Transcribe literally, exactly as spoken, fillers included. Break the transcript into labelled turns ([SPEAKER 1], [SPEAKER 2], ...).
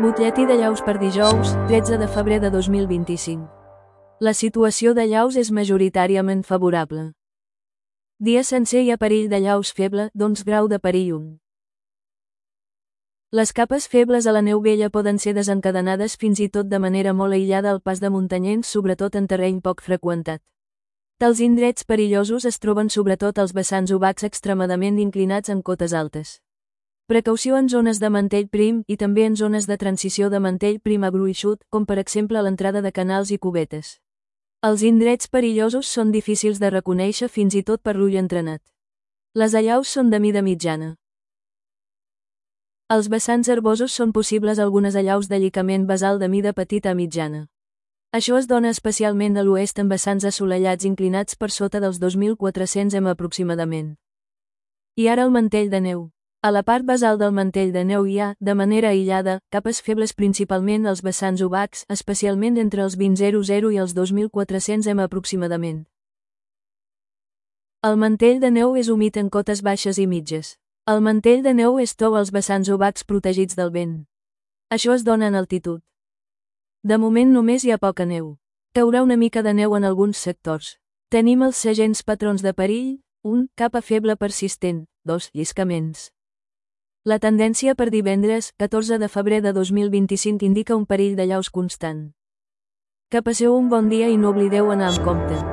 [SPEAKER 1] Butlletí de llaus per dijous, tretze de febrer de dos mil vint-i-cinc. La situació de llaus és majoritàriament favorable. Dia sencer hi ha perill de llaus feble, d'onze grau de perill un. Les capes febles a la neu vella poden ser desencadenades fins i tot de manera molt aïllada al pas de muntanyens, sobretot en terreny poc freqüentat. Tals indrets perillosos es troben sobretot als vessants obacs extremadament inclinats en cotes altes. Precaució en zones de mantell prim i també en zones de transició de mantell prim a gruixut, com per exemple a l'entrada de canals i cubetes. Els indrets perillosos són difícils de reconèixer fins i tot per l'ull entrenat. Les allaus són de mida mitjana. Als vessants herbosos són possibles algunes allaus de llicament basal de mida petita a mitjana. Això es dona especialment a l'oest en vessants assolellats inclinats per sota dels dos mil quatre-cents metres aproximadament. I ara el mantell de neu. A la part basal del mantell de neu hi ha, de manera aïllada, capes febles principalment als vessants obacs, especialment entre els vint zero zero i els dos mil quatre-cents metres aproximadament. El mantell de neu és humit en cotes baixes i mitges. El mantell de neu és tou als vessants obacs protegits del vent. Això es dona en altitud. De moment només hi ha poca neu. Caurà una mica de neu en alguns sectors. Tenim els segents patrons de perill: un Capa feble persistent, dos Lliscaments. La tendència per divendres, catorze de febrer de dos mil vint-i-cinc indica un perill de llaus constant. Que passeu un bon dia i no oblideu anar amb compte.